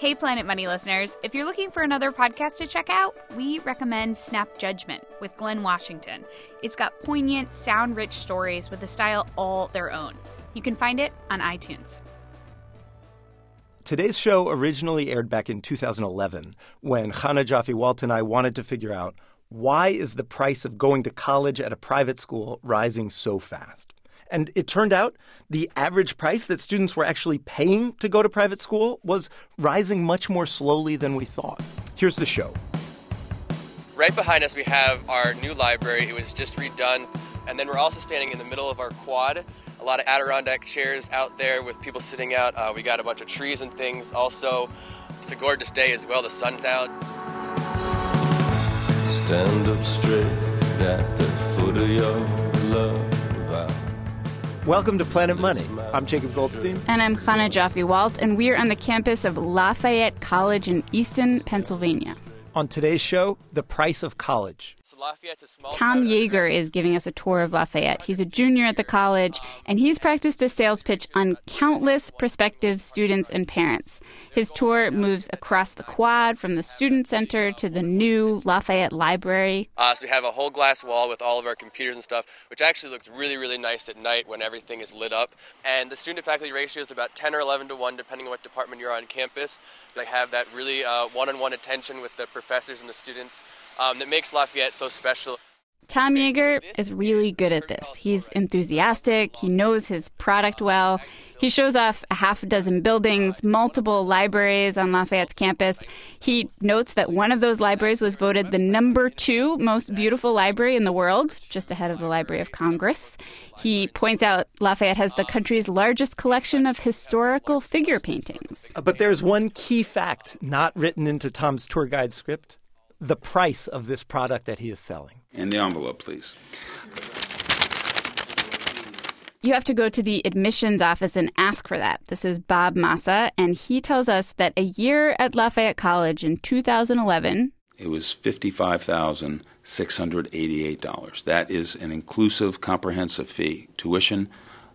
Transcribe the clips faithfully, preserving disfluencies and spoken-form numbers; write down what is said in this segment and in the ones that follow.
Hey, Planet Money listeners. If you're looking for another podcast to check out, we recommend Snap Judgment with Glenn Washington. It's got poignant, sound-rich stories with a style all their own. You can find it on iTunes. Today's show originally aired back in two thousand eleven when Chana Joffe-Walt and I wanted to figure out why is the price of going to college at a private school rising so fast? And it turned out the average price that students were actually paying to go to private school was rising much more slowly than we thought. Here's the show. Right behind us, we have our new library. It was just redone. And then we're also standing in the middle of our quad. A lot of Adirondack chairs out there with people sitting out. Uh, we got a bunch of trees and things. Also, it's a gorgeous day as well. The sun's out. Stand up straight at the foot of your love. Welcome to Planet Money. I'm Jacob Goldstein. And I'm Chana Joffe-Walt, and we're on the campus of Lafayette College in Easton, Pennsylvania. On today's show, the price of college. So Lafayette's a small Tom Yeager is giving us a tour of Lafayette. He's a junior at the college, and he's practiced a sales pitch on countless prospective students and parents. His tour moves across the quad from the student center to the new Lafayette Library. Uh, so we have a whole glass wall with all of our computers and stuff, which actually looks really, really nice at night when everything is lit up. And the student-to-faculty ratio is about ten or eleven to one, depending on what department you're on campus. They have that really uh, one-on-one attention with the professors and the students um, that makes Lafayette so special. Tom Yeager is really good at this. He's enthusiastic. He knows his product well. He shows off a half a dozen buildings, multiple libraries on Lafayette's campus. He notes that one of those libraries was voted the number two most beautiful library in the world, just ahead of the Library of Congress. He points out Lafayette has the country's largest collection of historical figure paintings. But there's one key fact not written into Tom's tour guide script: the price of this product that he is selling. And the envelope, please. You have to go to the admissions office and ask for that. This is Bob Massa, and he tells us that a year at Lafayette College in two thousand eleven... It was fifty-five thousand six hundred eighty-eight dollars. That is an inclusive comprehensive fee. Tuition,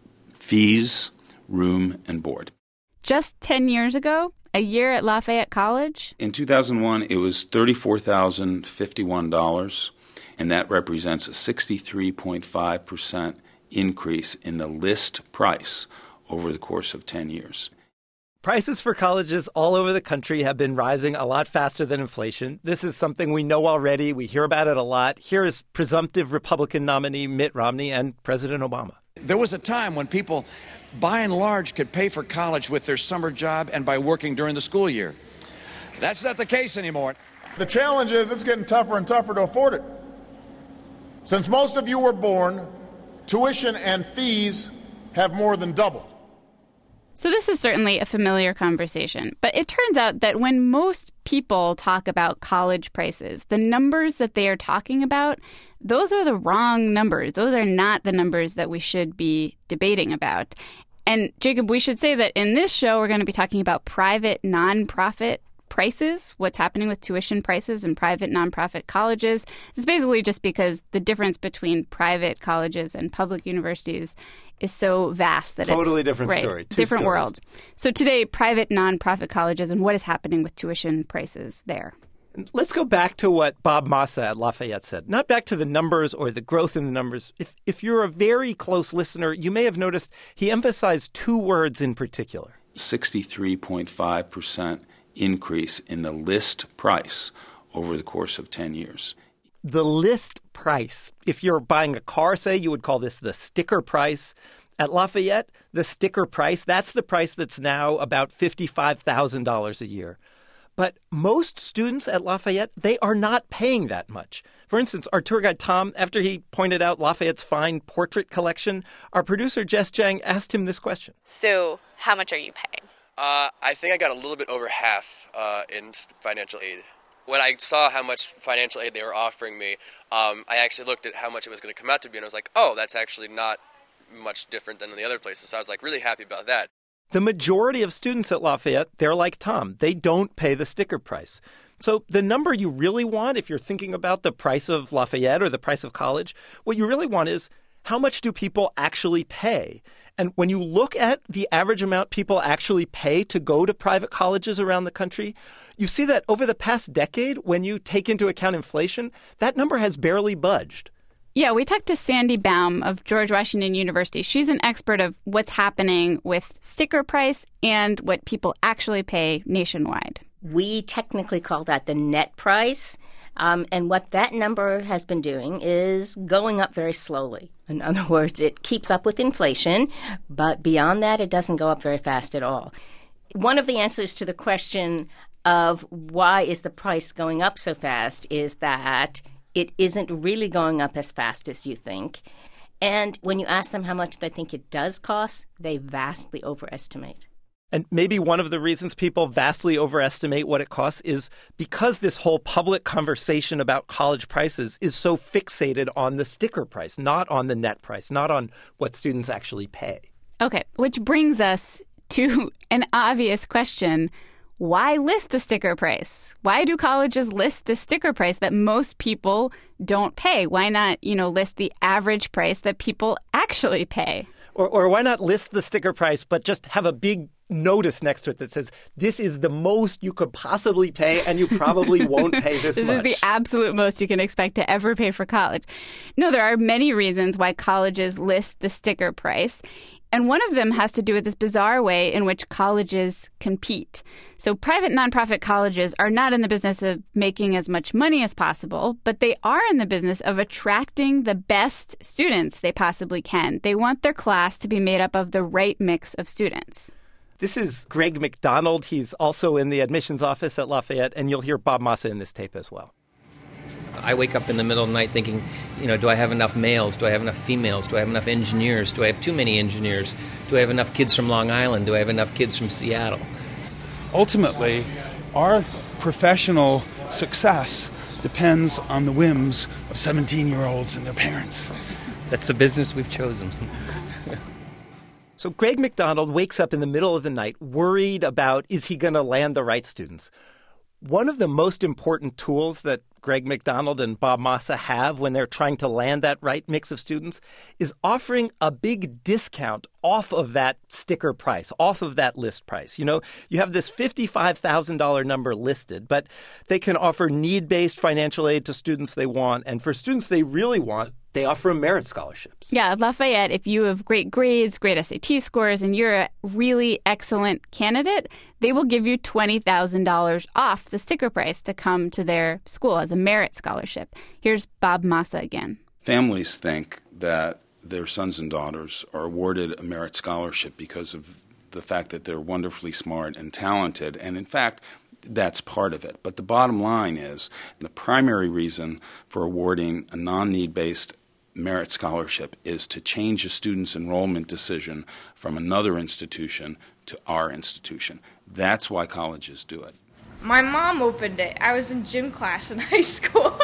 fees, room, and board. Just ten years ago, a year at Lafayette College? In two thousand one, it was thirty-four thousand fifty-one dollars, and that represents a sixty-three point five percent increase in the list price over the course of ten years. Prices for colleges all over the country have been rising a lot faster than inflation. This is something we know already. We hear about it a lot. Here is presumptive Republican nominee Mitt Romney and President Obama. There was a time when people, by and large, could pay for college with their summer job and by working during the school year. That's not the case anymore. The challenge is it's getting tougher and tougher to afford it. Since most of you were born, tuition and fees have more than doubled. So this is certainly a familiar conversation, but it turns out that when most people talk about college prices, the numbers that they are talking about, those are the wrong numbers. Those are not the numbers that we should be debating about. And Jacob, we should say that in this show, we're going to be talking about private nonprofit prices, what's happening with tuition prices in private nonprofit colleges. It's basically just because the difference between private colleges and public universities is so vast that totally it's... different right, story. Two different stories. worlds. So today, private nonprofit colleges and what is happening with tuition prices there. Let's go back to what Bob Massa at Lafayette said. Not back to the numbers or the growth in the numbers. If if you're a very close listener, you may have noticed he emphasized two words in particular. sixty-three point five percent increase in the list price over the course of ten years. The list price. If you're buying a car, say, you would call this the sticker price. At Lafayette, the sticker price, that's the price that's now about fifty-five thousand dollars a year. But most students at Lafayette, they are not paying that much. For instance, our tour guide Tom, after he pointed out Lafayette's fine portrait collection, our producer Jess Jang asked him this question. So how much are you paying? Uh, I think I got a little bit over half uh, in financial aid. When I saw how much financial aid they were offering me, um, I actually looked at how much it was going to come out to be, and I was like, oh, that's actually not much different than the other places. So I was like really happy about that. The majority of students at Lafayette, they're like Tom. They don't pay the sticker price. So the number you really want, if you're thinking about the price of Lafayette or the price of college, what you really want is how much do people actually pay? And when you look at the average amount people actually pay to go to private colleges around the country, you see that over the past decade, when you take into account inflation, that number has barely budged. Yeah, we talked to Sandy Baum of George Washington University. She's an expert of what's happening with sticker price and what people actually pay nationwide. We technically call that the net price. Um, and what that number has been doing is going up very slowly. In other words, it keeps up with inflation, but beyond that, it doesn't go up very fast at all. One of the answers to the question of why is the price going up so fast is that it isn't really going up as fast as you think. And when you ask them how much they think it does cost, they vastly overestimate. And maybe one of the reasons people vastly overestimate what it costs is because this whole public conversation about college prices is so fixated on the sticker price, not on the net price, not on what students actually pay. Okay, which brings us to an obvious question. Why list the sticker price? Why do colleges list the sticker price that most people don't pay? Why not, you know, list the average price that people actually pay? Or, or why not list the sticker price, but just have a big notice next to it that says, this is the most you could possibly pay, and you probably won't pay this, this much. This is the absolute most you can expect to ever pay for college. No, there are many reasons why colleges list the sticker price. And one of them has to do with this bizarre way in which colleges compete. So private nonprofit colleges are not in the business of making as much money as possible, but they are in the business of attracting the best students they possibly can. They want their class to be made up of the right mix of students. This is Greg McDonald. He's also in the admissions office at Lafayette, and you'll hear Bob Massa in this tape as well. I wake up in the middle of the night thinking, you know, do I have enough males? Do I have enough females? Do I have enough engineers? Do I have too many engineers? Do I have enough kids from Long Island? Do I have enough kids from Seattle? Ultimately, our professional success depends on the whims of seventeen-year-olds and their parents. That's the business we've chosen. So Greg McDonald wakes up in the middle of the night worried about, is he going to land the right students? One of the most important tools that Greg McDonald and Bob Massa have when they're trying to land that right mix of students is offering a big discount off of that sticker price, off of that list price. You know, you have this fifty-five thousand dollars number listed, but they can offer need-based financial aid to students they want. And for students they really want, they offer merit scholarships. Yeah, at Lafayette, if you have great grades, great S A T scores, and you're a really excellent candidate, they will give you twenty thousand dollars off the sticker price to come to their school as a merit scholarship. Here's Bob Massa again. Families think that their sons and daughters are awarded a merit scholarship because of the fact that they're wonderfully smart and talented, and in fact, that's part of it. But the bottom line is the primary reason for awarding a non-need-based merit scholarship is to change a student's enrollment decision from another institution to our institution. That's why colleges do it. My mom opened it. I was in gym class in high school.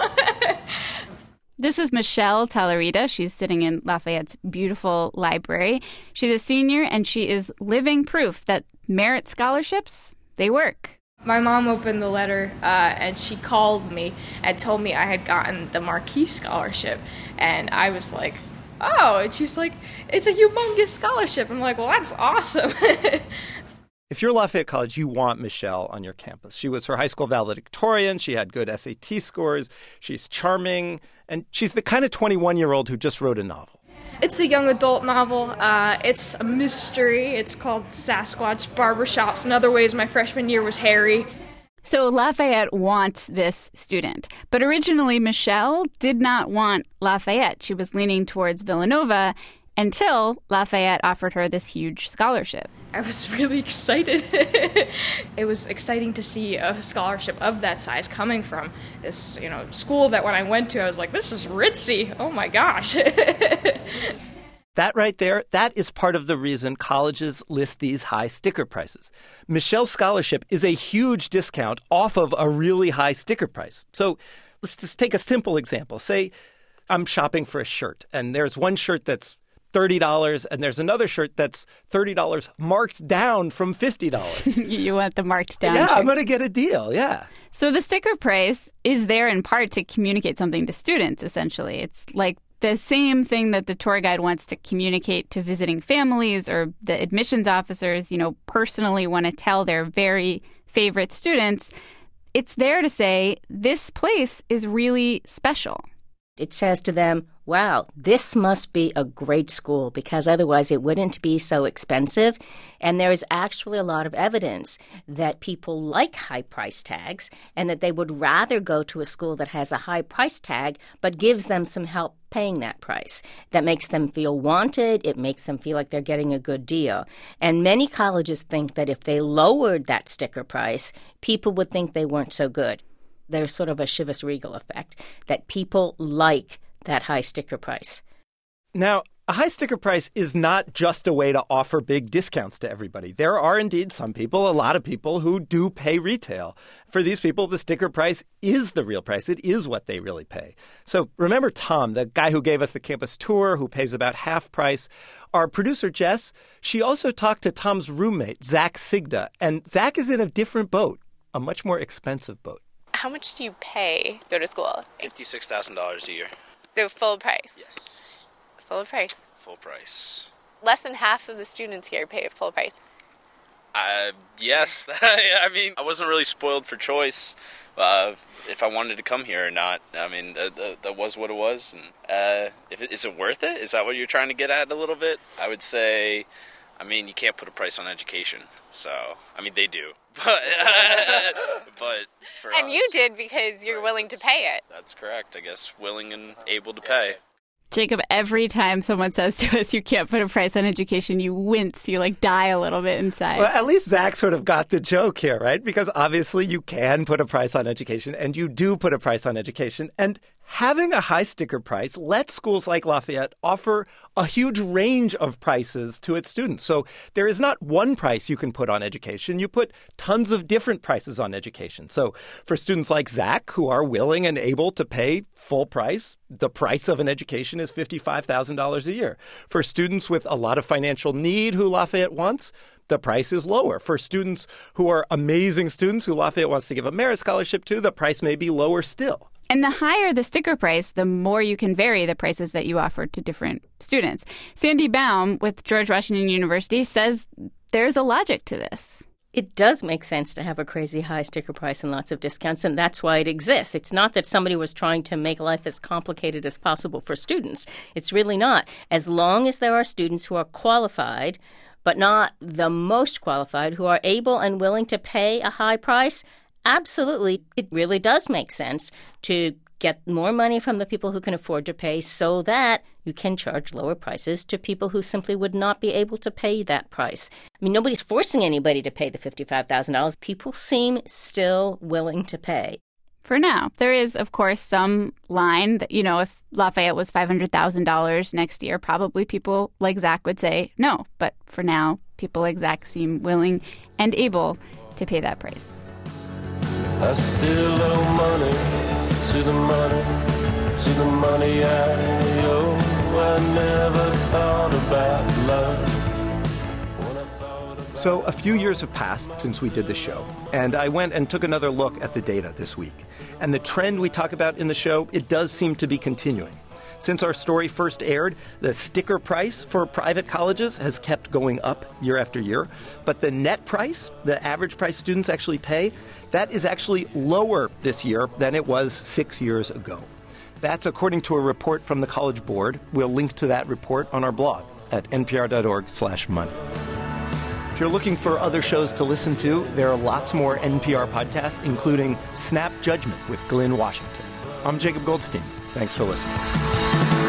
This is Michelle Talarita. She's sitting in Lafayette's beautiful library. She's a senior, and she is living proof that merit scholarships, they work. My mom opened the letter, uh, and she called me and told me I had gotten the Marquis Scholarship. And I was like, oh, and she's like, it's a humongous scholarship. I'm like, well, that's awesome. If you're Lafayette College, you want Michelle on your campus. She was her high school valedictorian. She had good S A T scores. She's charming. And she's the kind of twenty-one-year-old who just wrote a novel. It's a young adult novel. Uh, it's a mystery. It's called Sasquatch Barbershops. In other ways, my freshman year was hairy. So Lafayette wants this student. But originally, Michelle did not want Lafayette. She was leaning towards Villanova until Lafayette offered her this huge scholarship. I was really excited. It was exciting to see a scholarship of that size coming from this, you know, school that when I went to, I was like, this is ritzy. Oh my gosh. That right there, that is part of the reason colleges list these high sticker prices. Michelle's scholarship is a huge discount off of a really high sticker price. So let's just take a simple example. Say I'm shopping for a shirt, and there's one shirt that's thirty dollars, and there's another shirt that's thirty dollars marked down from fifty dollars. You want the marked down Yeah, shirt. I'm going to get a deal, yeah. So the sticker price is there in part to communicate something to students, essentially. It's like the same thing that the tour guide wants to communicate to visiting families or the admissions officers, you know, personally want to tell their very favorite students, it's there to say, this place is really special. It says to them, wow, this must be a great school because otherwise it wouldn't be so expensive. And there is actually a lot of evidence that people like high price tags and that they would rather go to a school that has a high price tag but gives them some help paying that price. That makes them feel wanted. It makes them feel like they're getting a good deal. And many colleges think that if they lowered that sticker price, people would think they weren't so good. There's sort of a Chivas Regal effect, that people like that high sticker price. Now, a high sticker price is not just a way to offer big discounts to everybody. There are indeed some people, a lot of people, who do pay retail. For these people, the sticker price is the real price. It is what they really pay. So remember Tom, the guy who gave us the campus tour, who pays about half price. Our producer, Jess, she also talked to Tom's roommate, Zach Sigda. And Zach is in a different boat, a much more expensive boat. How much do you pay to go to school? fifty-six thousand dollars a year. So full price? Yes. Full price? Full price. Less than half of the students here pay full price. Uh, yes. I mean, I wasn't really spoiled for choice uh, if I wanted to come here or not. I mean, that, that, that was what it was. And uh, if it, is it worth it? Is that what you're trying to get at a little bit? I would say, I mean, you can't put a price on education. So, I mean, they do. But, but for And us, you did because you're willing to pay it. That's correct. I guess willing and able to pay. Jacob, every time someone says to us you can't put a price on education, you wince. You, like, die a little bit inside. Well, at least Zach sort of got the joke here, right? Because obviously you can put a price on education, and you do put a price on education. And having a high sticker price lets schools like Lafayette offer a huge range of prices to its students. So there is not one price you can put on education. You put tons of different prices on education. So for students like Zach, who are willing and able to pay full price, the price of an education is fifty-five thousand dollars a year. For students with a lot of financial need who Lafayette wants, the price is lower. For students who are amazing students who Lafayette wants to give a merit scholarship to, the price may be lower still. And the higher the sticker price, the more you can vary the prices that you offer to different students. Sandy Baum with George Washington University says there's a logic to this. It does make sense to have a crazy high sticker price and lots of discounts, and that's why it exists. It's not that somebody was trying to make life as complicated as possible for students. It's really not. As long as there are students who are qualified, but not the most qualified, who are able and willing to pay a high price, absolutely, it really does make sense to get more money from the people who can afford to pay so that you can charge lower prices to people who simply would not be able to pay that price. I mean, nobody's forcing anybody to pay the fifty-five thousand dollars. People seem still willing to pay. For now. There is, of course, some line that, you know, if Lafayette was five hundred thousand dollars next year, probably people like Zach would say no. But for now, people like Zach seem willing and able to pay that price. I still owe money to the money, to the money I owe. I never thought about love. So a few years have passed since we did the show, and I went and took another look at the data this week. And the trend we talk about in the show, it does seem to be continuing. Since our story first aired, the sticker price for private colleges has kept going up year after year. But the net price, the average price students actually pay, that is actually lower this year than it was six years ago. That's according to a report from the College Board. We'll link to that report on our blog at npr.org slash money. If you're looking for other shows to listen to, there are lots more N P R podcasts, including Snap Judgment with Glynn Washington. I'm Jacob Goldstein. Thanks for listening.